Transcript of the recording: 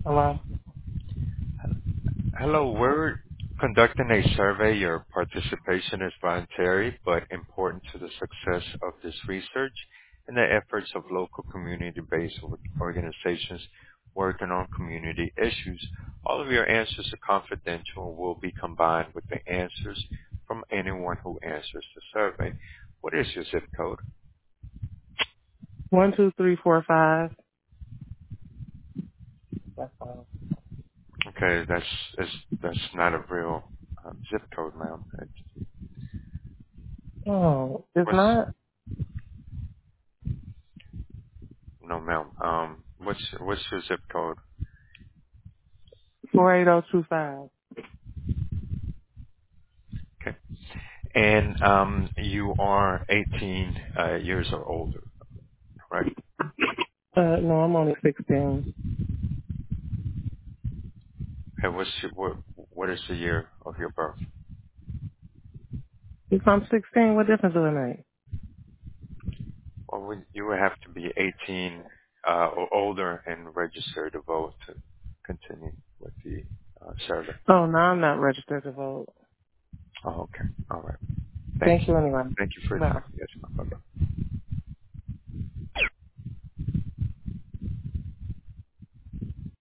Hello? Hello, we're conducting a survey. Your participation is voluntary but important to the success of this research and the efforts of local community-based organizations working on community issues. All of your answers are confidential and will be combined with the answers from anyone who answers the survey. What is your zip code? 12345. That's all. Okay, that's not a real zip code, ma'am. Oh, it's What's not no, ma'am. What's your zip code? 48025. Okay. And you are 18 years or older, right? No, I'm only 16. And what is the year of your birth? If I'm 16, what difference does it make? Well, you would have to be 18 or older and register to vote to continue with the survey. Oh, no, I'm not registered to vote. Oh, okay. All right. Thank Thank you. you anyway. Thank you for Bye. yes, ma'am. Okay.